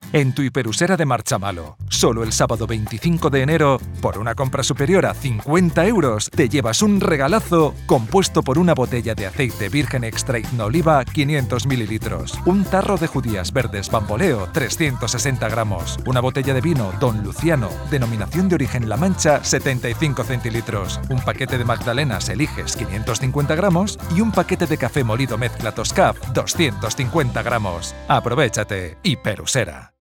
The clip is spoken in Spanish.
En tu hiperusera de Marchamalo, solo el sábado 25 de enero, por una compra superior a 50 euros, te llevas un regalazo compuesto por una botella de aceite virgen extra oliva 500 mililitros, un tarro de judías verdes bamboleo 360 gramos, una botella de vino Don Luciano, denominación de origen La Mancha 75 centilitros, un paquete de magdalenas Eliges 550 gramos y un paquete de café molido mezcla Toscaf 250 gramos. Aprovechate, hiperusera.